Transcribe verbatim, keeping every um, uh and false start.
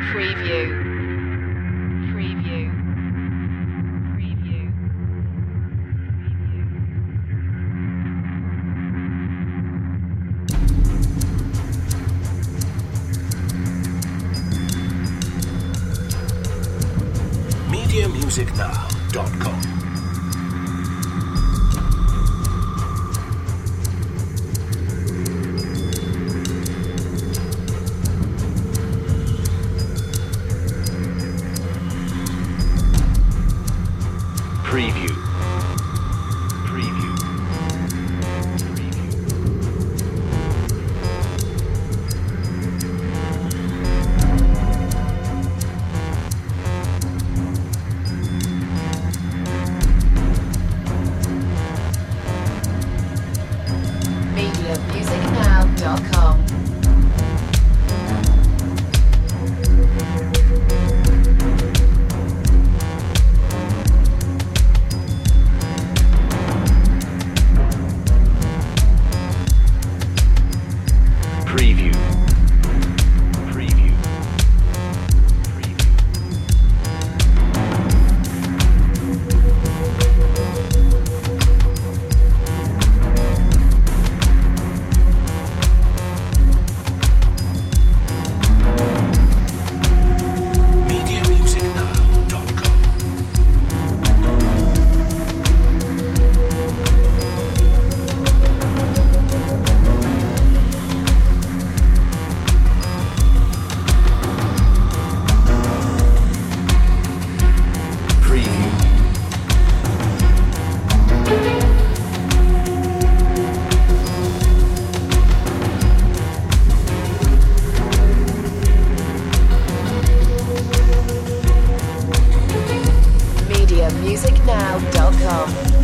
Preview. Preview. Preview. media music now dot com. Preview. Preview. media music now dot com. Preview. Preview. media music now dot com. Preview. media music now dot com.